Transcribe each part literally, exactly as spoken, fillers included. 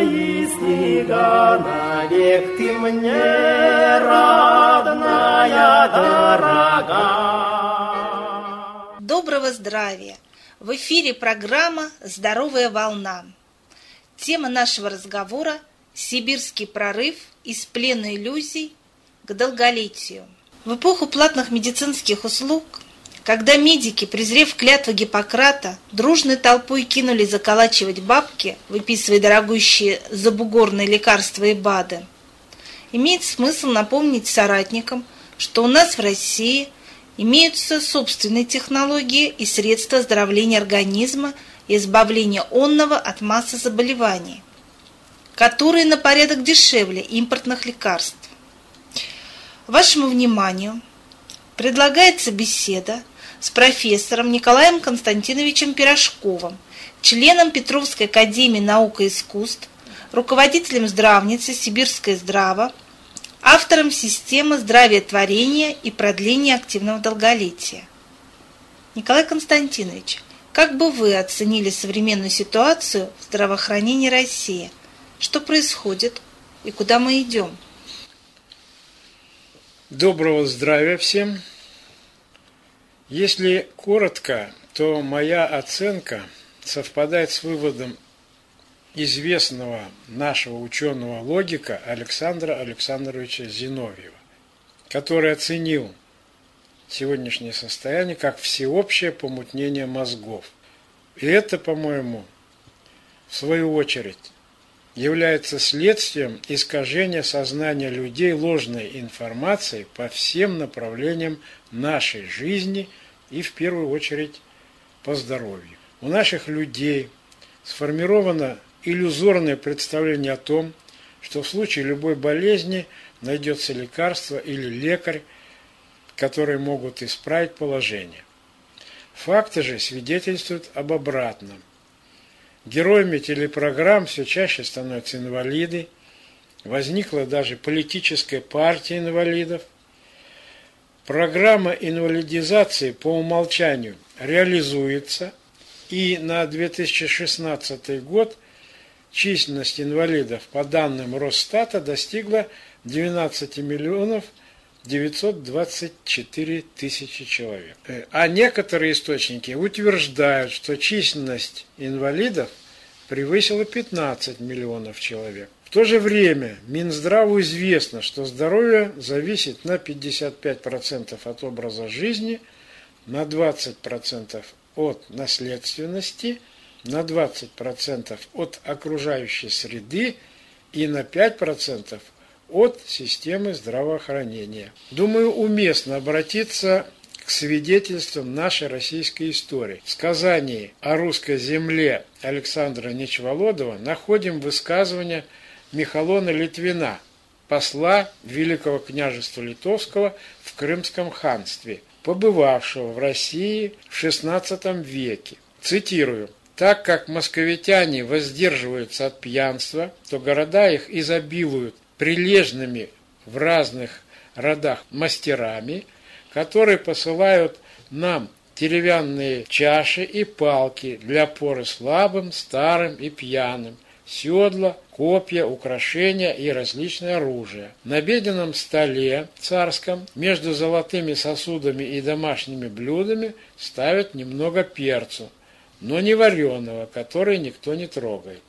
мои снега, навек ты мне родная, дорога. Доброго здравия! В эфире программа «Здоровая волна». Тема нашего разговора – сибирский прорыв из плена иллюзий к долголетию. В эпоху платных медицинских услуг, когда медики, презрев клятву Гиппократа, дружной толпой кинули заколачивать бабки, выписывая дорогущие забугорные лекарства и БАДы, имеет смысл напомнить соратникам, что у нас в России имеются собственные технологии и средства оздоровления организма и избавления онного от массы заболеваний, которые на порядок дешевле импортных лекарств. Вашему вниманию предлагается беседа с профессором Николаем Константиновичем Пирожковым, членом Петровской академии наук и искусств, руководителем здравницы «Сибирское здраво», автором системы здравоотворения и продления активного долголетия. Николай Константинович, как бы вы оценили современную ситуацию в здравоохранении России? Что происходит и куда мы идем? Доброго здравия всем! Если коротко, то моя оценка совпадает с выводом известного нашего ученого-логика Александра Александровича Зиновьева, который оценил сегодняшнее состояние как всеобщее помутнение мозгов. И это, по-моему, в свою очередь, является следствием искажения сознания людей ложной информацией по всем направлениям нашей жизни и, в первую очередь, по здоровью. У наших людей сформировано иллюзорное представление о том, что в случае любой болезни найдется лекарство или лекарь, которые могут исправить положение. Факты же свидетельствуют об обратном. Героями телепрограмм все чаще становятся инвалиды, возникла даже политическая партия инвалидов. Программа инвалидизации по умолчанию реализуется, и на две тысячи шестнадцатый год численность инвалидов по данным Росстата достигла двенадцать миллионов девятьсот двадцать четыре тысячи человек. А некоторые источники утверждают, что численность инвалидов превысила пятнадцать миллионов человек. В то же время Минздраву известно, что здоровье зависит на пятьдесят пять процентов от образа жизни, на двадцать процентов от наследственности, на двадцать процентов от окружающей среды и на пять процентов от системы здравоохранения. Думаю, уместно обратиться к свидетельствам нашей российской истории. В сказании о русской земле Александра Нечволодова находим высказывание Михалона Литвина, посла Великого княжества Литовского в Крымском ханстве, побывавшего в России в шестнадцатом веке. Цитирую. «Так как московитяне воздерживаются от пьянства, то города их изобилуют прилежными в разных родах мастерами, которые посылают нам деревянные чаши и палки для поры слабым, старым и пьяным, седла, копья, украшения и различное оружие. На обеденном столе царском между золотыми сосудами и домашними блюдами ставят немного перцу, но не вареного, который никто не трогает.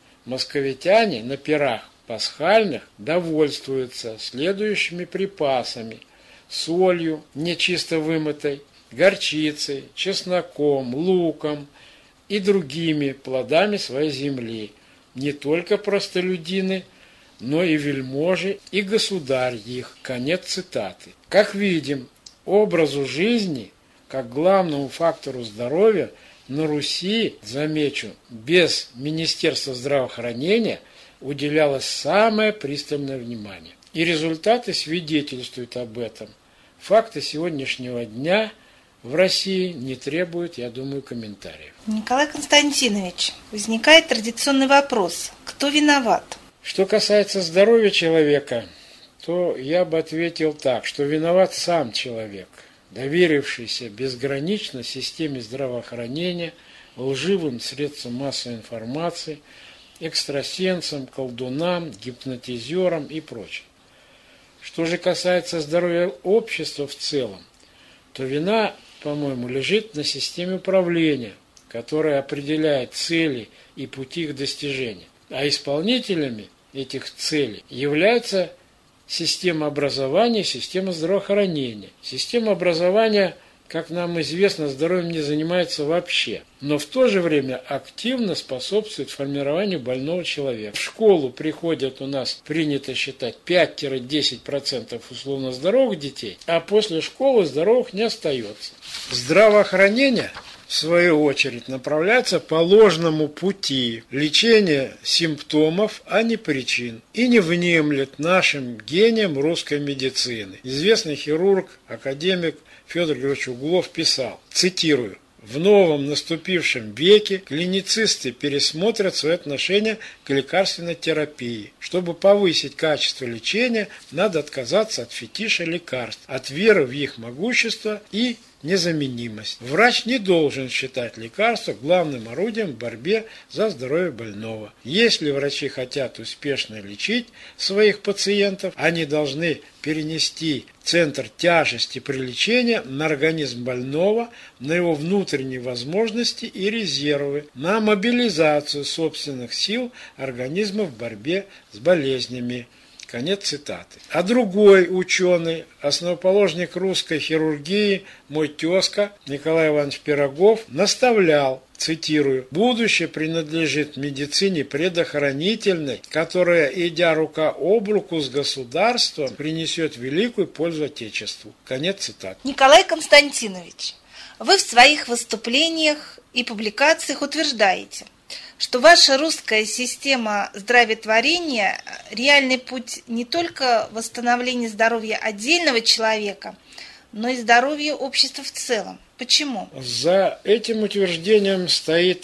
Московитяне на пирах пасхальных довольствуются следующими припасами: солью, нечисто вымытой, горчицей, чесноком, луком и другими плодами своей земли. Не только простолюдины, но и вельможи и государь их». Конец цитаты. Как видим, образу жизни, как главному фактору здоровья, на Руси, замечу, без Министерства здравоохранения уделялось самое пристальное внимание. И результаты свидетельствуют об этом. Факты сегодняшнего дня в России не требуют, я думаю, комментариев. Николай Константинович, возникает традиционный вопрос: кто виноват? Что касается здоровья человека, то я бы ответил так, что виноват сам человек, доверившийся безгранично системе здравоохранения, лживым средствам массовой информации, экстрасенсам, колдунам, гипнотизерам и прочим. Что же касается здоровья общества в целом, то вина, по-моему, лежит на системе управления, которая определяет цели и пути их достижения. А исполнителями этих целей являются система образования, система здравоохранения. Система образования, как нам известно, здоровьем не занимается вообще, но в то же время активно способствует формированию больного человека. В школу приходят у нас, принято считать, пять-десять процентов условно здоровых детей, а после школы здоровых не остается. Здравоохранение, в свою очередь, направляется по ложному пути лечения симптомов, а не причин, и не внемлет нашим гениям русской медицины. Известный хирург, академик Федор Григорьевич Углов писал, цитирую: «В новом наступившем веке клиницисты пересмотрят свои отношения к лекарственной терапии. Чтобы повысить качество лечения, надо отказаться от фетиша лекарств, от веры в их могущество и незаменимость. Врач не должен считать лекарство главным орудием в борьбе за здоровье больного. Если врачи хотят успешно лечить своих пациентов, они должны перенести центр тяжести при лечении на организм больного, на его внутренние возможности и резервы, на мобилизацию собственных сил организма в борьбе с болезнями». Конец цитаты. А другой ученый, основоположник русской хирургии, мой тезка Николай Иванович Пирогов, наставлял, цитирую: «Будущее принадлежит медицине предохранительной, которая, идя рука об руку с государством, принесет великую пользу Отечеству». Конец цитаты. Николай Константинович, вы в своих выступлениях и публикациях утверждаете, что ваша русская система здравотворения – реальный путь не только восстановления здоровья отдельного человека, но и здоровья общества в целом. Почему? За этим утверждением стоит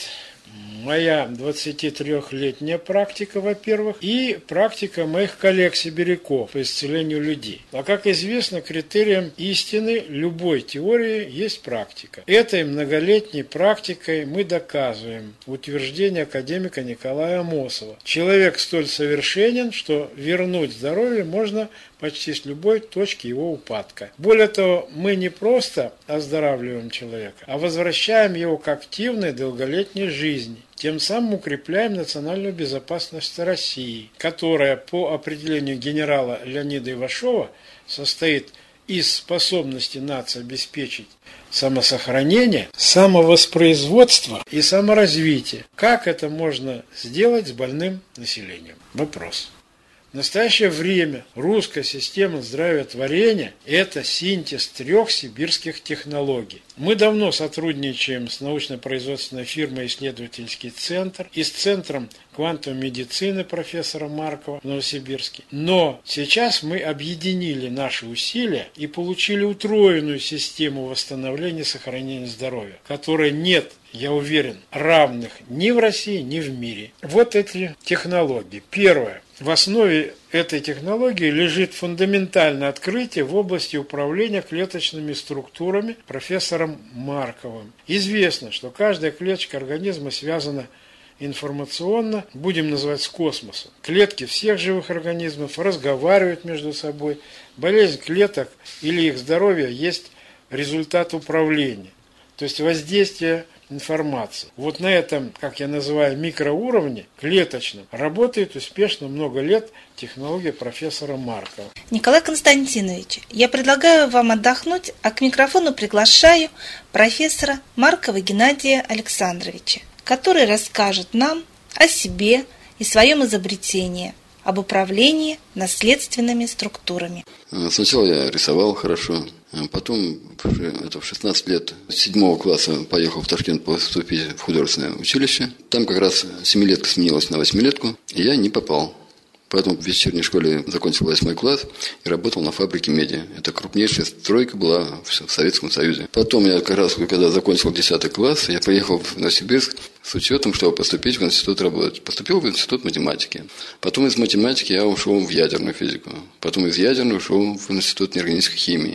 моя двадцатитрёхлетняя практика, во-первых, и практика моих коллег-сибиряков по исцелению людей. А как известно, критерием истины любой теории есть практика. Этой многолетней практикой мы доказываем утверждение академика Николая Амосова. Человек столь совершенен, что вернуть здоровье можно почти с любой точки его упадка. Более того, мы не просто оздоравливаем человека, а возвращаем его к активной долголетней жизни. Тем самым укрепляем национальную безопасность России, которая по определению генерала Леонида Ивашова состоит из способности нации обеспечить самосохранение, самовоспроизводство и саморазвитие. Как это можно сделать с больным населением? Вопрос. В настоящее время русская система здравоохранения – это синтез трех сибирских технологий. Мы давно сотрудничаем с научно-производственной фирмой «Исследовательский центр» и с Центром квантовой медицины профессора Маркова в Новосибирске. Но сейчас мы объединили наши усилия и получили утроенную систему восстановления и сохранения здоровья, которой нет, я уверен, равных ни в России, ни в мире. Вот эти технологии. Первое. В основе этой технологии лежит фундаментальное открытие в области управления клеточными структурами профессором Марковым. Известно, что каждая клеточка организма связана информационно, будем называть, с космосом. Клетки всех живых организмов разговаривают между собой. Болезнь клеток или их здоровье есть результат управления, то есть воздействие информации. Вот на этом, как я называю, микроуровне, клеточном, работает успешно много лет технология профессора Маркова. Николай Константинович, я предлагаю вам отдохнуть, а к микрофону приглашаю профессора Маркова Геннадия Александровича, который расскажет нам о себе и своем изобретении, об управлении наследственными структурами. Сначала я рисовал хорошо, потом это в шестнадцать лет, с седьмого класса поехал в Ташкент поступить в художественное училище. Там как раз семилетка сменилась на восьмилетку, и я не попал. Поэтому в вечерней школе закончил восьмой класс и работал на фабрике меди. Это крупнейшая стройка была в Советском Союзе. Потом я как раз, когда закончил десятый класс, я поехал в Новосибирск с учетом, чтобы поступить в институт работать. Поступил в институт математики. Потом из математики я ушел в ядерную физику. Потом из ядерной ушел в институт неорганической химии.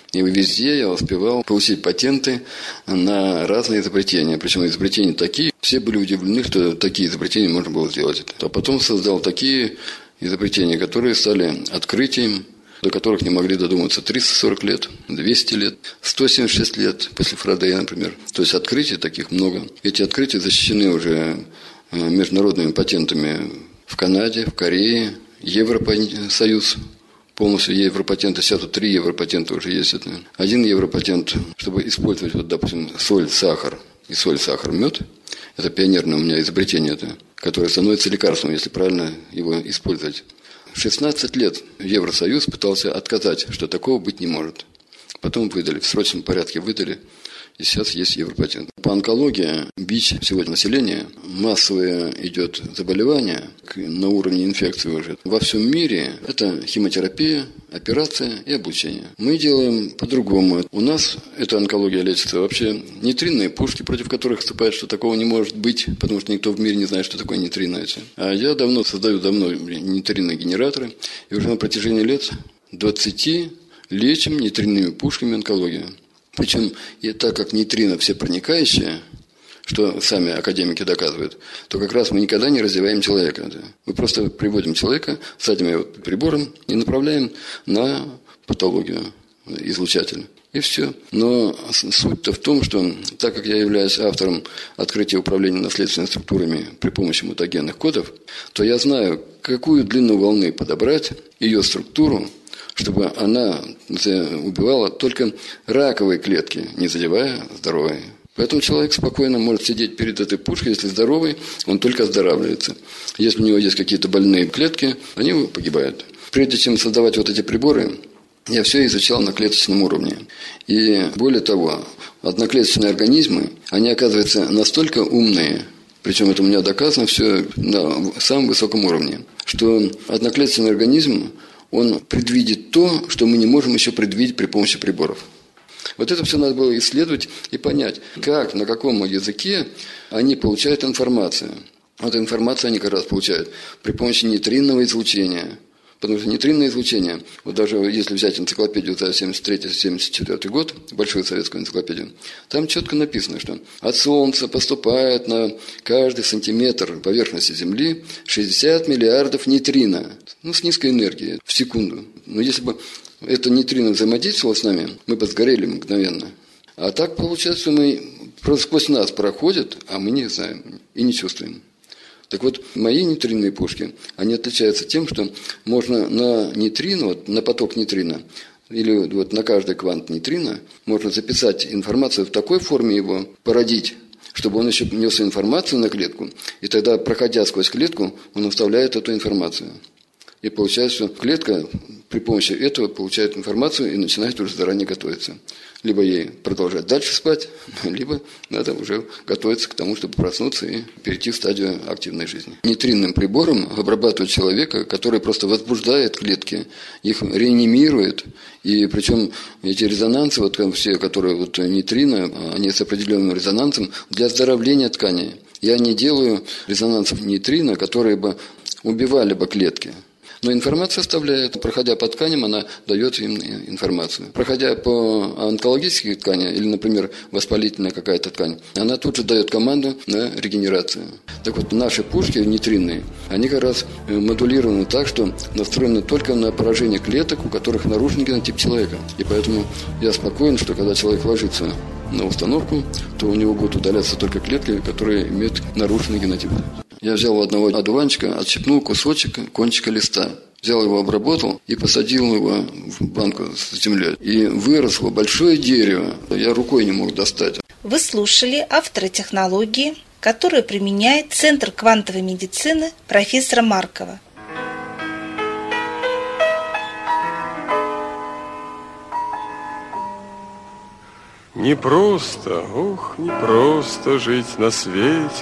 И везде я успевал получить патенты на разные изобретения. Причем изобретения такие, все были удивлены, что такие изобретения можно было сделать. А потом создал такие изобретения, которые стали открытием, до которых не могли додуматься триста сорок лет, двести лет, сто семьдесят шесть лет после Фарадея, например. То есть открытий таких много. Эти открытия защищены уже международными патентами в Канаде, в Корее, Европасоюз. Полностью европатенты, сейчас тут три европатента уже есть. Один европатент, чтобы использовать, вот, допустим, соль, сахар и соль, сахар, мед. Это пионерное у меня изобретение, это, которое становится лекарством, если правильно его использовать. шестнадцать лет Евросоюз пытался отказать, что такого быть не может. Потом выдали, в срочном порядке выдали. И сейчас есть европатент. По онкологии, бич сегодня населения, массовое идет заболевание на уровне инфекции уже. Во всем мире это химиотерапия, операция и облучение. Мы делаем по-другому. У нас эта онкология лечится вообще нейтринные пушки, против которых вступают, что такого не может быть, потому что никто в мире не знает, что такое нейтрино. А я давно создаю давно нейтринные генераторы, и уже на протяжении лет двадцати лечим нейтринными пушками онкологию. Причем, и так как нейтрино все проникающие, что сами академики доказывают, то как раз мы никогда не раздеваем человека. Мы просто приводим человека, садим его прибором и направляем на патологию, излучатель. И все. Но суть-то в том, что так как я являюсь автором открытия управления наследственными структурами при помощи мутагенных кодов, то я знаю, какую длину волны подобрать, ее структуру, чтобы она убивала только раковые клетки, не задевая здоровые. Поэтому человек спокойно может сидеть перед этой пушкой, если здоровый, он только оздоравливается. Если у него есть какие-то больные клетки, они погибают. Прежде чем создавать вот эти приборы, я все изучал на клеточном уровне. И более того, одноклеточные организмы, они, оказывается, настолько умные, причем это у меня доказано все на самом высоком уровне, что одноклеточный организм, он предвидит то, что мы не можем еще предвидеть при помощи приборов. Вот это все надо было исследовать и понять, как, на каком языке они получают информацию. Вот информацию они как раз получают при помощи нейтринного излучения. Потому что нейтринное излучение, вот даже если взять энциклопедию за семьдесят третий — семьдесят четвёртый год, большую советскую энциклопедию, там четко написано, что от Солнца поступает на каждый сантиметр поверхности Земли шестьдесят миллиардов нейтрино, ну, с низкой энергией в секунду. Но если бы это нейтрино взаимодействовало с нами, мы бы сгорели мгновенно. А так получается, что мы просто сквозь нас проходят, а мы не знаем и не чувствуем. Так вот, мои нейтринные пушки, они отличаются тем, что можно на нейтрино, вот, на поток нейтрино, или вот на каждый квант нейтрино, можно записать информацию в такой форме, его породить, чтобы он еще нес информацию на клетку, и тогда, проходя сквозь клетку, он вставляет эту информацию. И получается, что клетка при помощи этого получает информацию и начинает уже заранее готовиться. Либо ей продолжать дальше спать, либо надо уже готовиться к тому, чтобы проснуться и перейти в стадию активной жизни. Нейтринным прибором обрабатывают человека, который просто возбуждает клетки, их реанимирует. И причем эти резонансы, вот все, которые вот нейтрино, они с определенным резонансом для оздоровления тканей. Я не делаю резонансов нейтрино, которые бы убивали бы клетки. Но информация оставляет, проходя по тканям, она дает им информацию. Проходя по онкологической ткани, или, например, воспалительная какая-то ткань, она тут же дает команду на регенерацию. Так вот, наши пушки нейтринные, они как раз модулированы так, что настроены только на поражение клеток, у которых нарушен генотип человека. И поэтому я спокоен, что когда человек ложится на установку, то у него будут удаляться только клетки, которые имеют нарушенный генотип. Я взял у одного одуванчика, отщипнул кусочек кончика листа, взял его, обработал и посадил его в банку с землей. И выросло большое дерево. Я рукой не мог достать. Вы слушали автора технологии, которую применяет Центр квантовой медицины профессора Маркова. Не просто, ох, не просто жить на свете,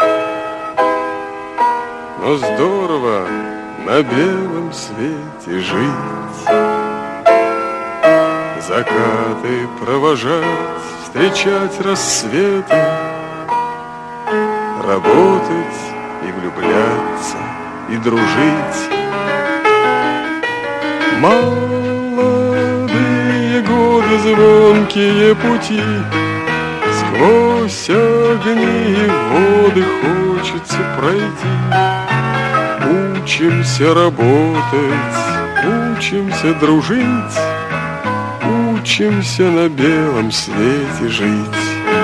но здорово на белом свете жить, закаты провожать, встречать рассветы, работать и влюбляться, и дружить. Молодые годы звонкие пути, сквозь огни и воды хочется пройти. Учимся работать, учимся дружить, учимся на белом свете жить.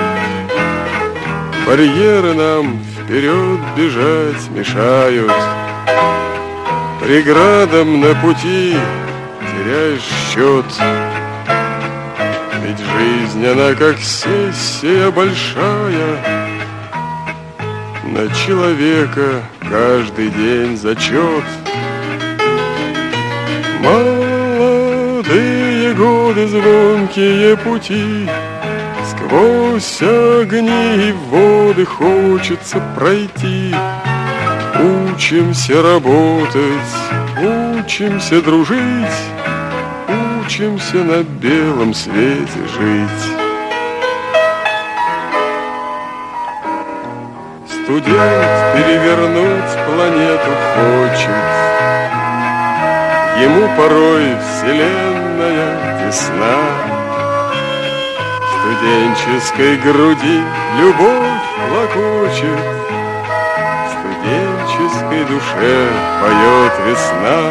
Барьеры нам вперед бежать мешают, преградам на пути теряешь счет. Ведь жизнь, она как сессия большая, на человека каждый день зачет. Молодые годы, звонкие пути, сквозь огни и воды хочется пройти. Учимся работать, учимся дружить, учимся на белом свете жить. Студент перевернуть планету хочет, ему порой вселенная тесна. В студенческой груди любовь клокочет, в студенческой душе поет весна.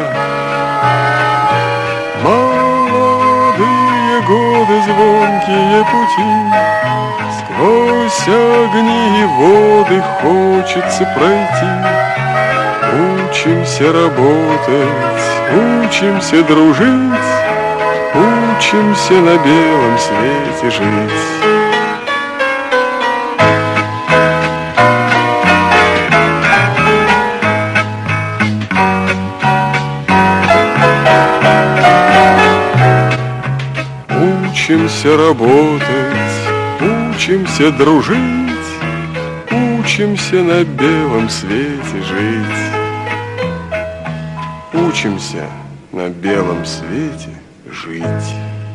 Молодые годы, звонкие пути, сквозь огни и воды хочется пройти. Учимся работать, учимся дружить, учимся на белом свете жить. Учимся работать, учимся дружить, учимся на белом свете жить. Учимся на белом свете жить.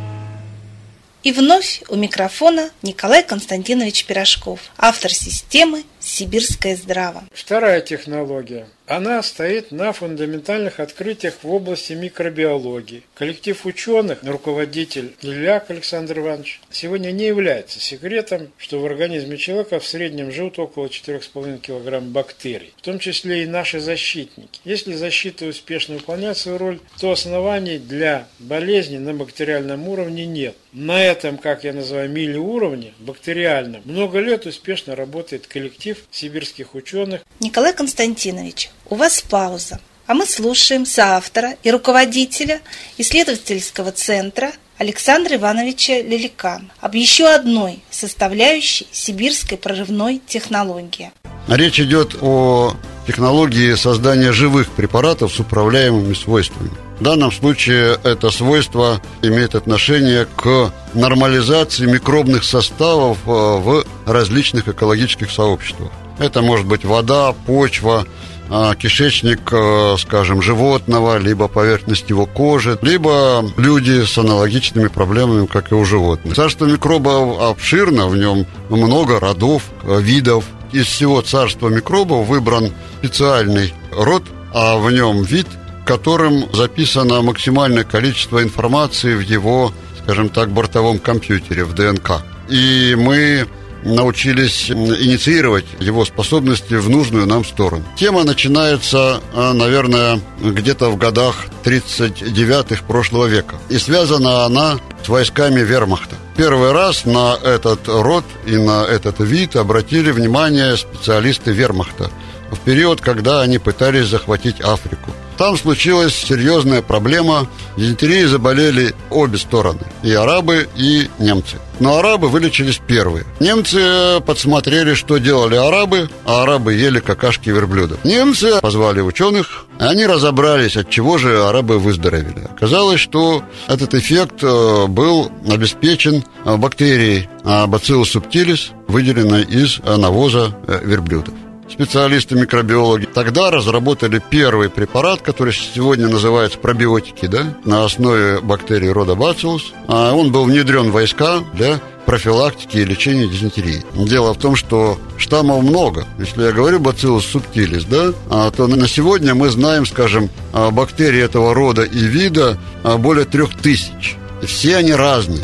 И вновь у микрофона Николай Константинович Пирожков, автор системы «Сибирское здраво». Вторая технология. Она стоит на фундаментальных открытиях в области микробиологии. Коллектив ученых, руководитель Ильяк Александр Иванович, сегодня не является секретом, что в организме человека в среднем живут около четыре с половиной килограмма бактерий, в том числе и наши защитники. Если защита успешно выполняет свою роль, то оснований для болезни на бактериальном уровне нет. На этом, как я называю, милиуровне, бактериальном, много лет успешно работает коллектив сибирских ученых. Николай Константинович, у вас пауза, а мы слушаем соавтора и руководителя исследовательского центра Александра Ивановича Лелика об еще одной составляющей сибирской прорывной технологии. Речь идет о технологии создания живых препаратов с управляемыми свойствами. В данном случае это свойство имеет отношение к нормализации микробных составов в различных экологических сообществах. Это может быть вода, почва, кишечник, скажем, животного, либо поверхность его кожи, либо люди с аналогичными проблемами, как и у животных. Царство микробов обширно, в нем много родов, видов. Из всего царства микробов выбран специальный род, а в нем вид, которым записано максимальное количество информации в его, скажем так, бортовом компьютере, в ДНК. И мы научились инициировать его способности в нужную нам сторону. Тема начинается, наверное, где-то в годах тридцать девятых прошлого века. И связана она с войсками вермахта. Первый раз на этот род и на этот вид обратили внимание специалисты вермахта в период, когда они пытались захватить Африку. Там случилась серьезная проблема. Дизентерией заболели обе стороны, и арабы, и немцы. Но арабы вылечились первые. Немцы подсмотрели, что делали арабы, а арабы ели какашки верблюдов. Немцы позвали ученых, и они разобрались, от чего же арабы выздоровели. Оказалось, что этот эффект был обеспечен бактерией Bacillus subtilis, выделенной из навоза верблюдов. Специалисты-микробиологи тогда разработали первый препарат, который сегодня называется пробиотики, да, на основе бактерий рода Bacillus. А он был внедрен в войска для профилактики и лечения дизентерии. Дело в том, что штаммов много. Если я говорю Bacillus subtilis, да, то на сегодня мы знаем, скажем, бактерии этого рода и вида более трех тысяч. Все они разные.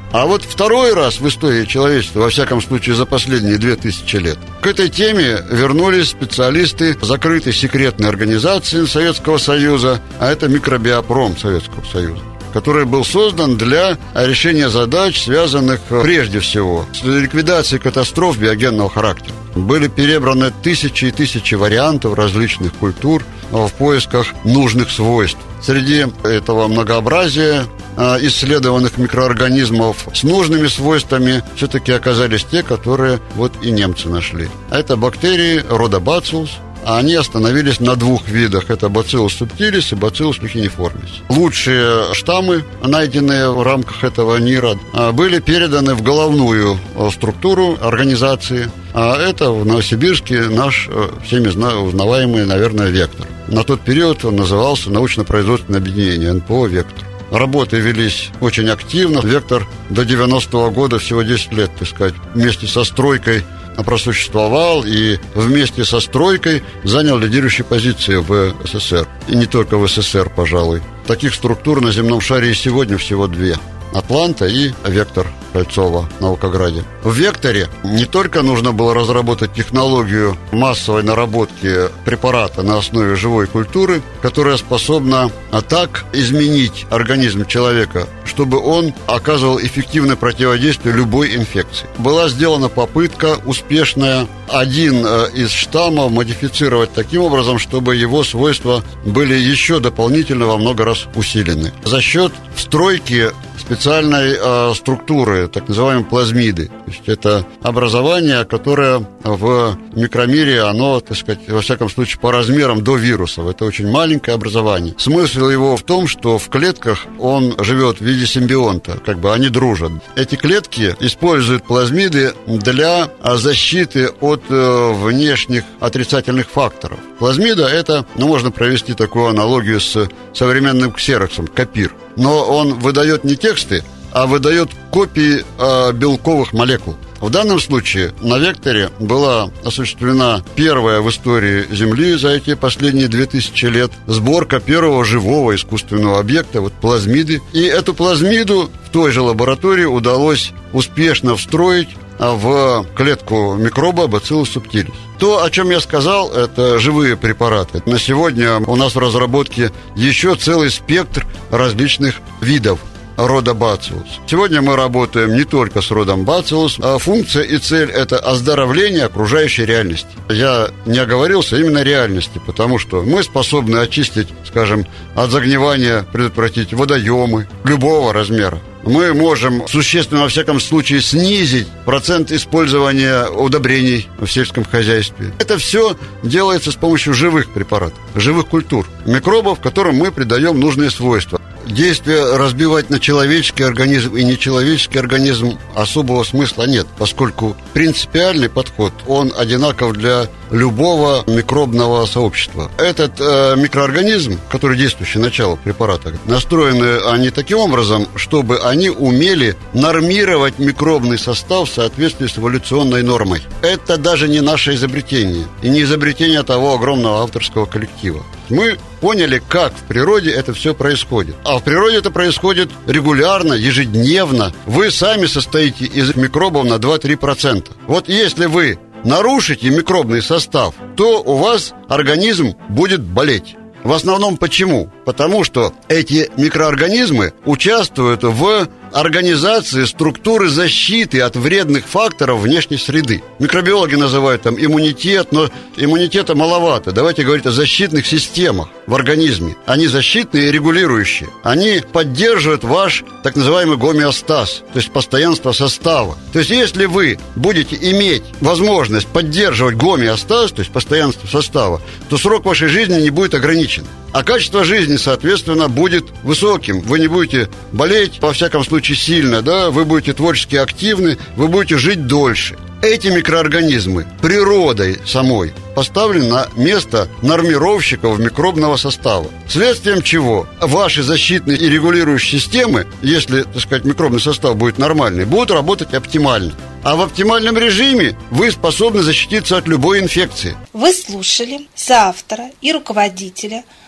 А вот второй раз в истории человечества, во всяком случае за последние две тысячи лет, к этой теме вернулись специалисты закрытой секретной организации Советского Союза, а это Микробиопром Советского Союза, который был создан для решения задач, связанных прежде всего с ликвидацией катастроф биогенного характера. Были перебраны тысячи и тысячи вариантов различных культур в поисках нужных свойств. Среди этого многообразия исследованных микроорганизмов с нужными свойствами все-таки оказались те, которые вот и немцы нашли. Это бактерии рода Bacillus. А они остановились на двух видах. Это Bacillus subtilis и Bacillus leukiniformis. Лучшие штаммы, найденные в рамках этого НИРа, были переданы в головную структуру организации. А это в Новосибирске наш всеми узнаваемый, наверное, «Вектор». На тот период он назывался научно-производственное объединение эн пэ о «Вектор». Работы велись очень активно. «Вектор» до девяностого года, всего десять лет, так сказать, вместе со стройкой просуществовал и вместе со стройкой занял лидирующие позиции в эс эс эр. И не только в эс эс эр, пожалуй. Таких структур на земном шаре и сегодня всего две. «Атланта» и «Вектор» Кольцова в Наукограде. В «Векторе» не только нужно было разработать технологию массовой наработки препарата на основе живой культуры, которая способна так изменить организм человека, чтобы он оказывал эффективное противодействие любой инфекции. Была сделана попытка успешная один из штаммов модифицировать таким образом, чтобы его свойства были еще дополнительно во много раз усилены. За счет встройки специальной э, структуры, так называемой плазмиды. То есть это образование, которое в микромире, оно, так сказать, во всяком случае, по размерам до вирусов. Это очень маленькое образование. Смысл его в том, что в клетках он живет в виде симбионта, как бы они дружат. Эти клетки используют плазмиды для защиты от э, внешних отрицательных факторов. Плазмида – это, ну, можно провести такую аналогию с современным ксероксом, копир. Но он выдает не тексты, а выдает копии э, белковых молекул. В данном случае на «Векторе» была осуществлена первая в истории Земли за эти последние две тысячи лет сборка первого живого искусственного объекта, вот плазмиды. И эту плазмиду в той же лаборатории удалось успешно встроить в клетку микроба Bacillus subtilis. То, о чем я сказал, это живые препараты. На сегодня у нас в разработке еще целый спектр различных видов рода Bacillus. Сегодня мы работаем не только с родом Bacillus, а функция и цель – это оздоровление окружающей реальности. Я не оговорился, именно реальности, потому что мы способны очистить, скажем, от загнивания, предотвратить водоемы любого размера. Мы можем существенно, во всяком случае, снизить процент использования удобрений в сельском хозяйстве. Это все делается с помощью живых препаратов, живых культур, микробов, которым мы придаем нужные свойства. Действие разбивать на человеческий организм и нечеловеческий организм особого смысла нет, поскольку принципиальный подход, он одинаков для любого микробного сообщества. Этот э, микроорганизм, который действующий начало препарата, настроены они таким образом, чтобы они умели нормировать микробный состав в соответствии с эволюционной нормой. Это даже не наше изобретение, и не изобретение того огромного авторского коллектива. Мы поняли, как в природе это все происходит. А в природе это происходит регулярно, ежедневно. Вы сами состоите из микробов на два-три процента. Вот если вы нарушите микробный состав, то у вас организм будет болеть. В основном почему? Потому что эти микроорганизмы участвуют в организации структуры защиты от вредных факторов внешней среды. Микробиологи называют там иммунитет, но иммунитета маловато. Давайте говорить о защитных системах в организме. Они защитные и регулирующие. Они поддерживают ваш так называемый гомеостаз, то есть постоянство состава. То есть если вы будете иметь возможность поддерживать гомеостаз, то есть постоянство состава, то срок вашей жизни не будет ограничен. А качество жизни, соответственно, будет высоким. Вы не будете болеть, во всяком случае, сильно, да? Вы будете творчески активны, вы будете жить дольше. Эти микроорганизмы природой самой поставлены на место нормировщиков микробного состава. Следствием чего ваши защитные и регулирующие системы, если, так сказать, микробный состав будет нормальный, будут работать оптимально. А в оптимальном режиме вы способны защититься от любой инфекции. Вы слушали соавтора и руководителя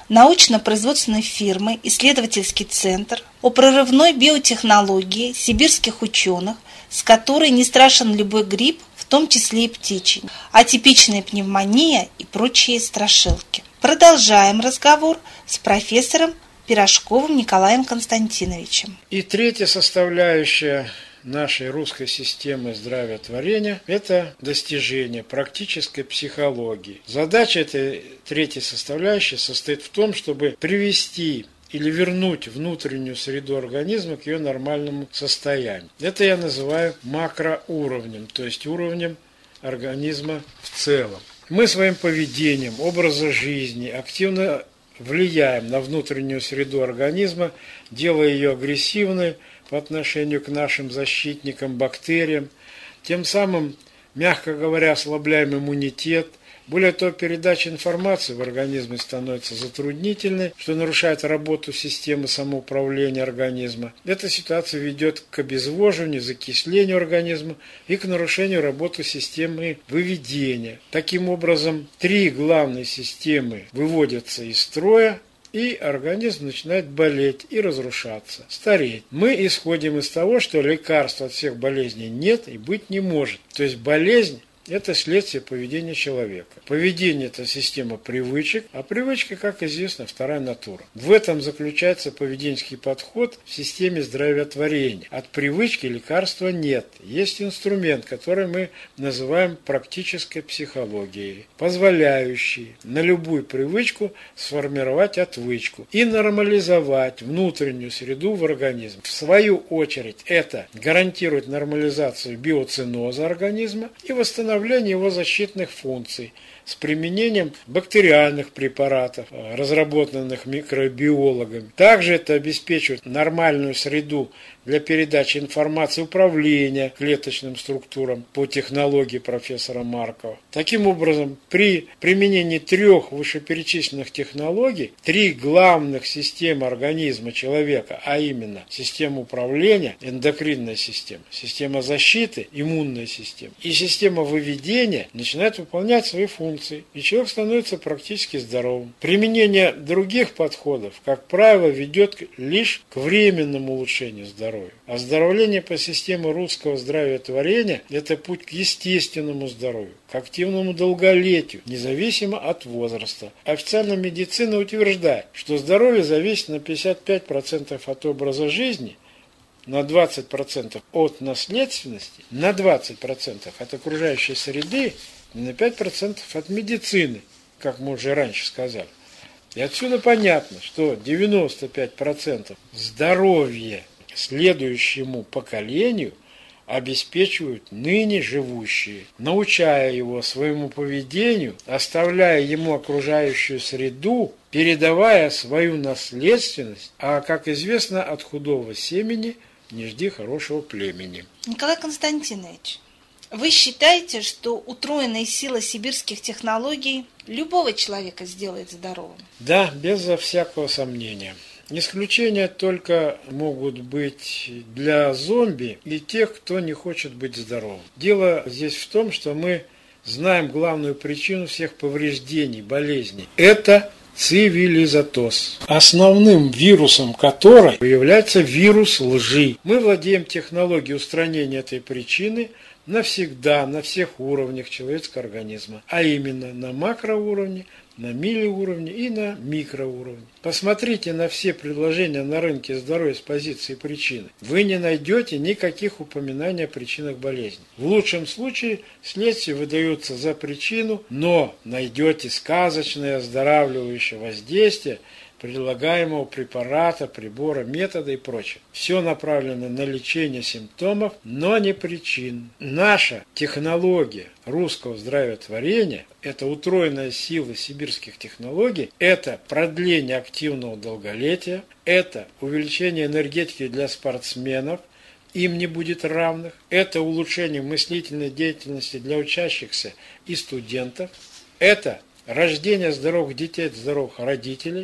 научно-производственной фирмы «Исследовательский центр» о прорывной биотехнологии сибирских ученых, с которой не страшен любой грипп, в том числе и птичий, атипичная пневмония и прочие страшилки. Продолжаем разговор с профессором Пирожковым Николаем Константиновичем. И третья составляющая нашей русской системы здравоотворения – это достижение практической психологии. Задача этой третьей составляющей состоит в том, чтобы привести или вернуть внутреннюю среду организма к ее нормальному состоянию. Это я называю макроуровнем, то есть уровнем организма в целом. Мы своим поведением, образом жизни активно влияем на внутреннюю среду организма, делая ее агрессивной по отношению к нашим защитникам, бактериям. Тем самым, мягко говоря, ослабляем иммунитет. Более того, передача информации в организме становится затруднительной, что нарушает работу системы самоуправления организма. Эта ситуация ведет к обезвоживанию, закислению организма и к нарушению работы системы выведения. Таким образом, три главные системы выводятся из строя, и организм начинает болеть и разрушаться, стареть. Мы исходим из того, что лекарства от всех болезней нет и быть не может. То есть болезнь – это следствие поведения человека. Поведение – это система привычек, а привычка, как известно, вторая натура. В этом заключается поведенческий подход в системе здравоотворения. От привычки лекарства нет. Есть инструмент, который мы называем практической психологией, позволяющий на любую привычку сформировать отвычку и нормализовать внутреннюю среду в организме. В свою очередь, это гарантирует нормализацию биоциноза организма и восстановление его защитных функций с применением бактериальных препаратов, разработанных микробиологами. Также это обеспечивает нормальную среду для передачи информации управления клеточным структурам по технологии профессора Маркова. Таким образом, при применении трех вышеперечисленных технологий, три главных системы организма человека, а именно система управления, эндокринная система, система защиты, иммунная система и система выведения начинают выполнять свои функции, и человек становится практически здоровым. Применение других подходов, как правило, ведет лишь к временному улучшению здоровья. Оздоровление по системе русского здравоотворения – это путь к естественному здоровью, к активному долголетию, независимо от возраста. Официальная медицина утверждает, что здоровье зависит на пятьдесят пять процентов от образа жизни, на двадцать процентов от наследственности, на двадцать процентов от окружающей среды и на пять процентов от медицины, как мы уже раньше сказали. И отсюда понятно, что девяносто пять процентов здоровья следующему поколению обеспечивают ныне живущие, научая его своему поведению, оставляя ему окружающую среду, передавая свою наследственность, а, как известно, от худого семени не жди хорошего племени. Николай Константинович, вы считаете, что утроенная сила сибирских технологий любого человека сделает здоровым? Да, без всякого сомнения. Исключения только могут быть для зомби и тех, кто не хочет быть здоровым. Дело здесь в том, что мы знаем главную причину всех повреждений, болезней. Это цивилизатоз, основным вирусом которой является вирус лжи. Мы владеем технологией устранения этой причины навсегда, на всех уровнях человеческого организма, а именно на макроуровне, на миллиуровне и на микроуровне. Посмотрите на все предложения на рынке здоровья с позиции причины. Вы не найдете никаких упоминаний о причинах болезни. В лучшем случае следствия выдаются за причину, но найдете сказочное оздоравливающее воздействие предлагаемого препарата, прибора, метода и прочее. Все направлено на лечение симптомов, но не причин. Наша технология русского здравоотворения, это утроенная сила сибирских технологий, это продление активного долголетия, это увеличение энергетики для спортсменов, им не будет равных, это улучшение мыслительной деятельности для учащихся и студентов, это рождение здоровых детей от здоровых родителей,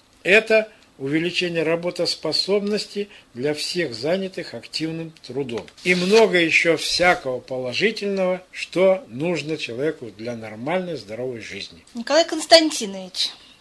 это увеличение работоспособности для всех занятых активным трудом. И много еще всякого положительного, что нужно человеку для нормальной здоровой жизни. Николай Константинович,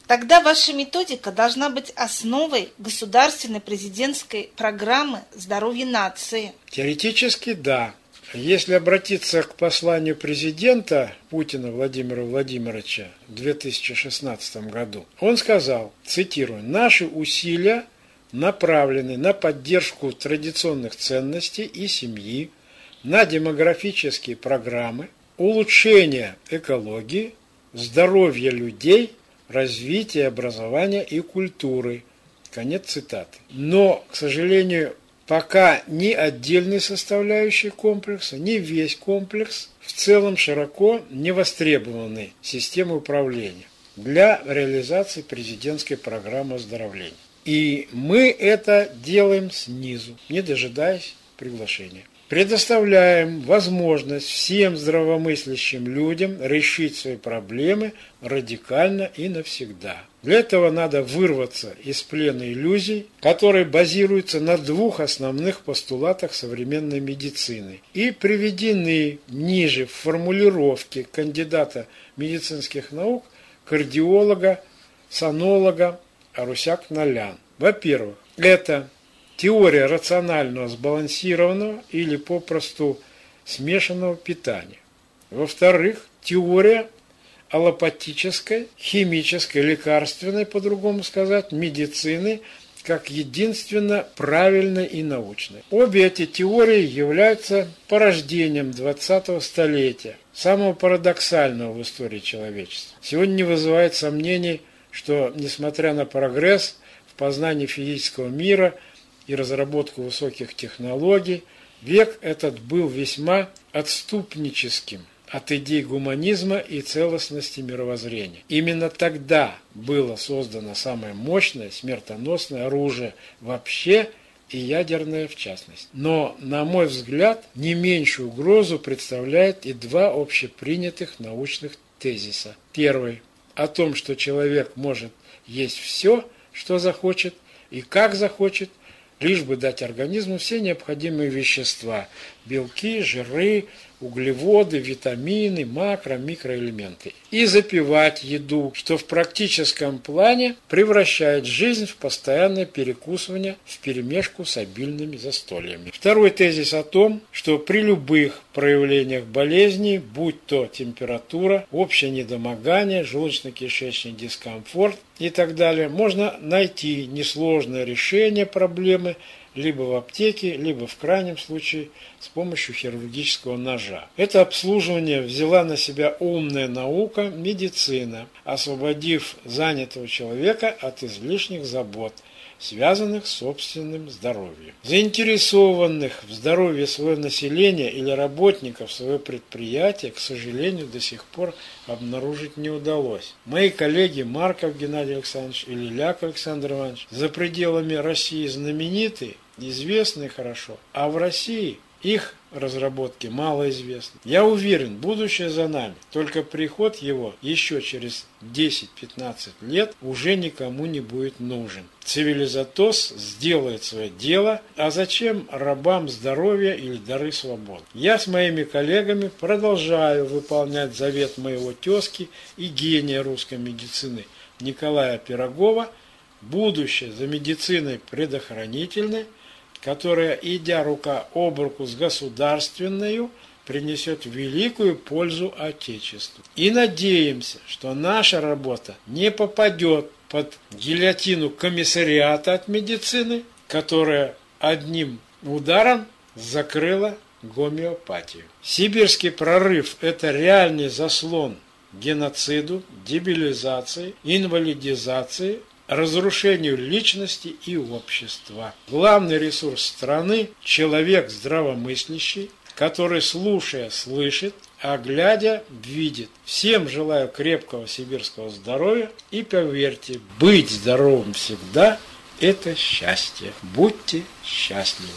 Тогда ваша методика должна быть основой государственной президентской программы «Здоровье нации». Теоретически да. Если обратиться к посланию президента Путина Владимира Владимировича в две тысячи шестнадцатом году, он сказал, цитирую, «Наши усилия направлены на поддержку традиционных ценностей и семьи, на демографические программы, улучшение экологии, здоровья людей, развитие образования и культуры». Конец цитаты. Но, к сожалению, пока ни отдельные составляющие комплекса, ни весь комплекс в целом широко не востребованы системой управления для реализации президентской программы оздоровления. И мы это делаем снизу, не дожидаясь приглашения. Предоставляем возможность всем здравомыслящим людям решить свои проблемы радикально и навсегда. Для этого надо вырваться из плена иллюзий, которые базируются на двух основных постулатах современной медицины и приведены ниже в формулировке кандидата медицинских наук, кардиолога, сонолога Арусяк Налян. Во-первых, это теория рационального сбалансированного или попросту смешанного питания. Во-вторых, теория аллопатической, химической, лекарственной, по-другому сказать, медицины, как единственно правильной и научной. Обе эти теории являются порождением двадцатого столетия, самого парадоксального в истории человечества. Сегодня не вызывает сомнений, что, несмотря на прогресс в познании физического мира и разработку высоких технологий, век этот был весьма отступническим от идей гуманизма и целостности мировоззрения. Именно тогда было создано самое мощное смертоносное оружие вообще и ядерное в частности. Но, на мой взгляд, не меньшую угрозу представляет и два общепринятых научных тезиса. Первый – о том, что человек может есть все, что захочет и как захочет, лишь бы дать организму все необходимые вещества – белки, жиры, углеводы, витамины, макро-, микроэлементы. И запивать еду, что в практическом плане превращает жизнь в постоянное перекусывание вперемешку с обильными застольями. Второй тезис о том, что при любых проявлениях болезней, будь то температура, общее недомогание, желудочно-кишечный дискомфорт и так далее, можно найти несложное решение проблемы либо в аптеке, либо в крайнем случае с помощью хирургического ножа. Это обслуживание взяла на себя умная наука, медицина, освободив занятого человека от излишних забот, связанных с собственным здоровьем. Заинтересованных в здоровье своего населения или работников своего предприятия, к сожалению, до сих пор обнаружить не удалось. Мои коллеги Марков Геннадий Александрович и Лиляк Александр Иванович за пределами России знамениты, известны хорошо, а в России их разработки малоизвестны. Я уверен, будущее за нами, только приход его еще через десять-пятнадцать лет уже никому не будет нужен. Цивилизатос сделает свое дело, а зачем рабам здоровья или дары свободы? Я с моими коллегами продолжаю выполнять завет моего тезки и гения русской медицины Николая Пирогова, будущее за медициной предохранительной, которая, идя рука об руку с государственной, принесет великую пользу Отечеству. И надеемся, что наша работа не попадет под гильотину комиссариата от медицины, которая одним ударом закрыла гомеопатию. Сибирский прорыв – это реальный заслон геноциду, дебилизации, инвалидизации, разрушению личности и общества. Главный ресурс страны – человек здравомыслящий, который, слушая, слышит, а глядя, видит. Всем желаю крепкого сибирского здоровья и поверьте, быть здоровым всегда – это счастье. Будьте счастливы.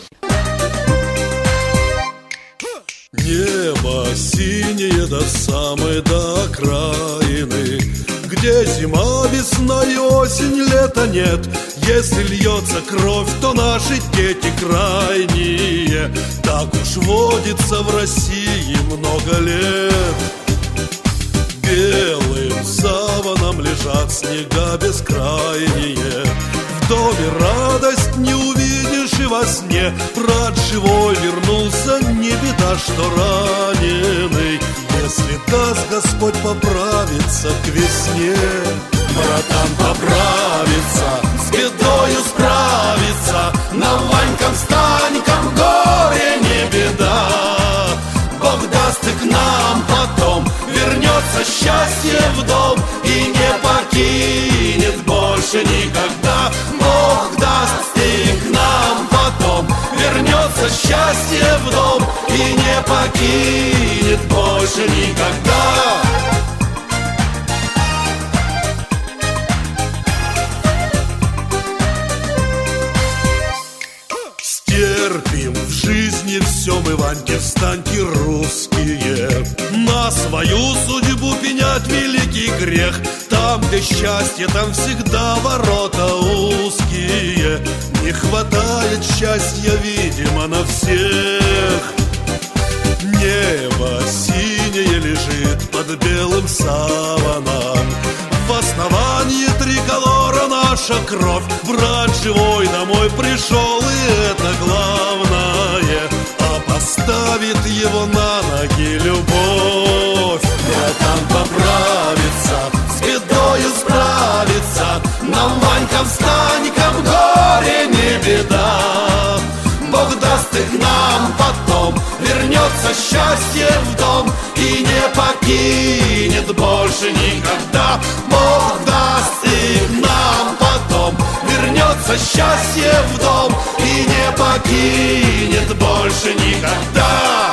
Небо синее до самой до окраины, где зима, весна и осень, лета нет. Если льется кровь, то наши дети крайние. Так уж водится в России много лет. Белым саваном лежат лежат снега бескрайние. В доме радость не увидишь и во сне. Брат живой вернулся, не беда, что раненый. Если даст Господь поправиться к весне, братан поправится, с бедою справится. Нам, Ванькам, Станькам, горе не беда. Бог даст и к нам потом вернется счастье в дом и не покинет больше никогда. Бог даст и к нам потом вернется счастье в дом и не покинет больше никогда. Стерпим в жизни все мы, Ваньки, Встаньки русские. На свою судьбу пенять великий грех. Там, где счастье, там всегда ворота узкие. Не хватает счастья, видимо, на всех. Небо синее лежит под белым саваном. В основании триколора наша кровь. Брат живой домой пришел, и это главное. А поставит его на ноги любовь. Братан поправится, с бедою справится. Нам, Ванькам, Станькам, горе не беда. Бог даст и к нам потом вернется счастье в дом и не покинет больше никогда. Бог даст и к нам потом вернется счастье в дом и не покинет больше никогда.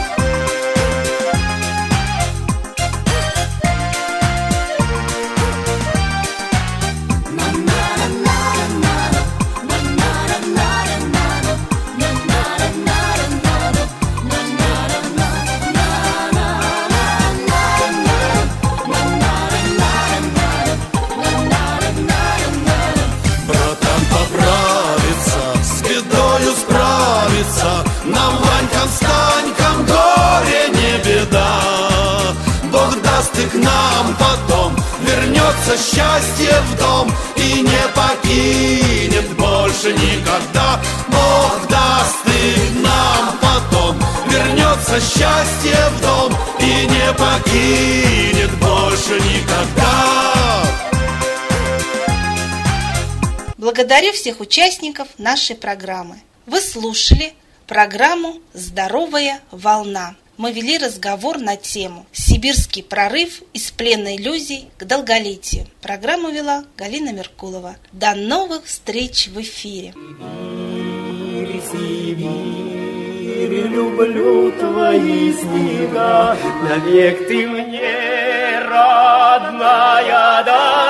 Нам, Ванькам, Станькам, горе не беда. Бог даст и к нам потом вернется счастье в дом и не покинет больше никогда. Бог даст и к нам потом вернется счастье в дом и не покинет больше никогда. Благодарю всех участников нашей программы. Вы слушали программу «Здоровая волна». Мы вели разговор на тему «Сибирский прорыв из плена иллюзий к долголетию». Программу вела Галина Меркулова. До новых встреч в эфире. Сибирь, Сибирь, люблю твои снега, навек ты мне родная,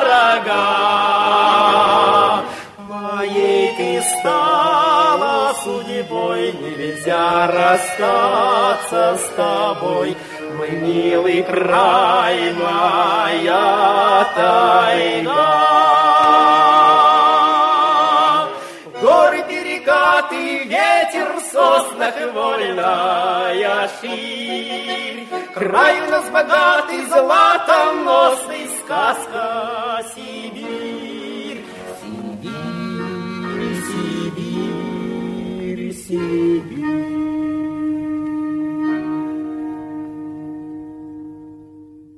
дорога. Моей ты стала судьбой, нельзя расстаться с тобой. Мой милый край, моя тайга. Горы, берега, ты ветер в соснах, вольная ширь. Край у нас богатый, златоносный, сказка Сибирь. Сибирь, Сибирь, Сибирь.